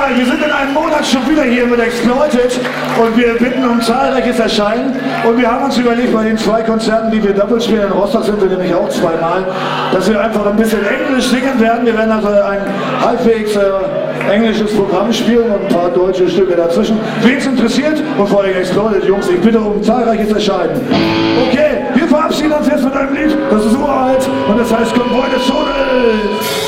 Egal, wir sind in einem Monat schon wieder hier mit Exploited und wir bitten um zahlreiches Erscheinen und wir haben uns überlegt, bei den 2 Konzerten, die wir doppelt spielen, in Rostock sind wir nämlich auch 2-mal, dass wir einfach ein bisschen Englisch singen werden. Wir werden also ein halbwegs englisches Programm spielen und ein paar deutsche Stücke dazwischen. Wen es interessiert und vor allem Exploited, Jungs, ich bitte um zahlreiches Erscheinen. Okay, wir verabschieden uns jetzt mit einem Lied, das ist uralt und das heißt Convoy des Todes.